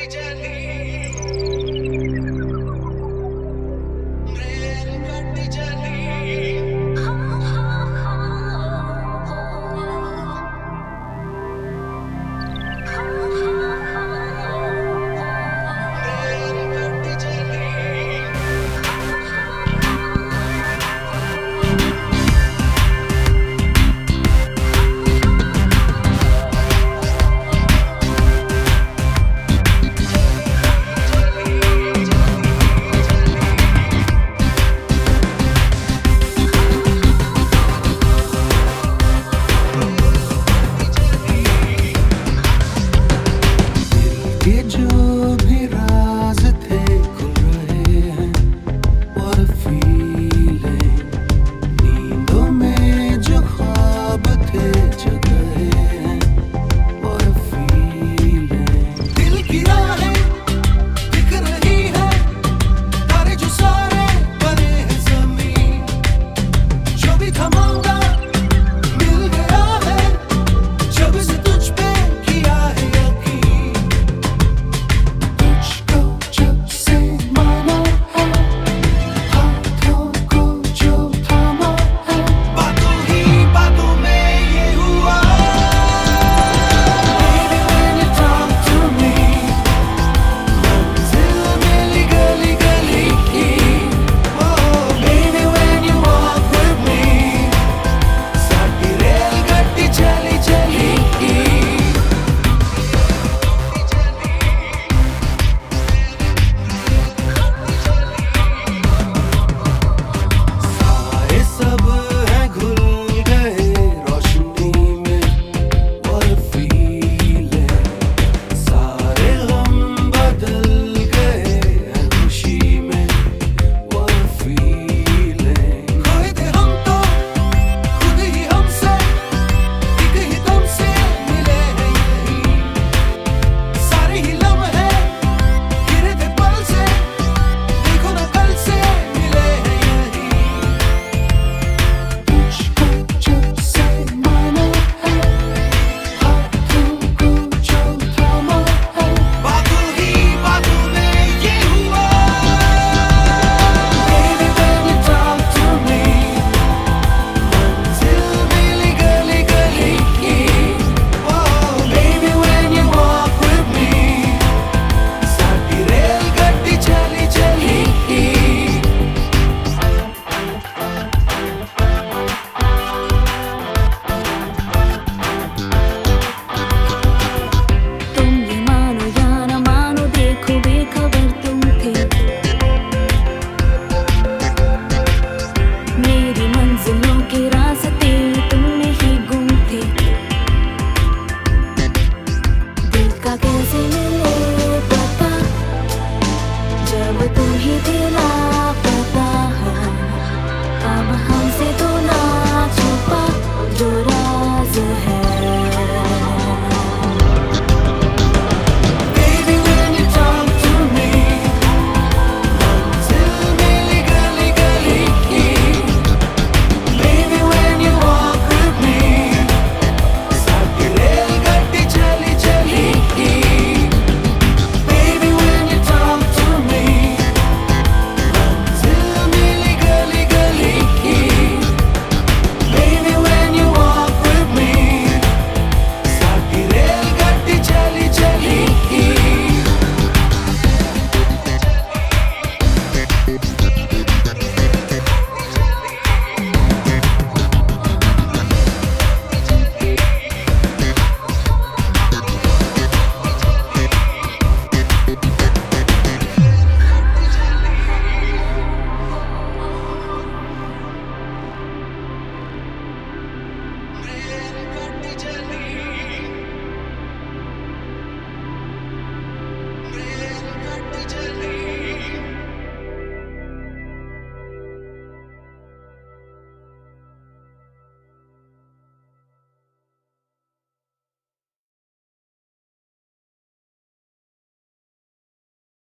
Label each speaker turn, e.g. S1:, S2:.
S1: ये जो भी राज थे खुल रहे हैं और फीलिंग नींदों में जो ख्वाब थे जग रहे हैं और फीलिंग दिल की राहें दिख रही है तारे जो सारे बने हैं ज़मीं जो भी थमाऊंगा मिल गया है जब से तुझ पे किया है यकीन तुझको जब से माना है हाथों को जो थामा है बातों ही बातों में ये हुआ Baby when you talk to me मंजिल मिली गली गली की Oh baby when you walk with me साथी रेलगाड़ी चली चली की सारे सब हैं घुल गए रोशनी में और फीलिंग सारे गम बदल गए हैं खुशी में और फीलिंग खोए थे हम तो खुद ही हमसे एक ही दम से मिले हैं यही सारे ही लम्हे गिरे थे पल से देखो ना कल से मिले हैं यही तुझको जब से माना है हाथों को जो थामा है बातों ही बातों में ये हुआ Baby when you talk to me मंजिल मिली गली गली की Oh baby when you walk with me साथी रेलगाड़ी चली चली की
S2: तुम ये मानो या न मानो देखो बेखबर तुम थे मेरी मंजिलों के रास्ते तुमने ही गुम थे दिल का कैसे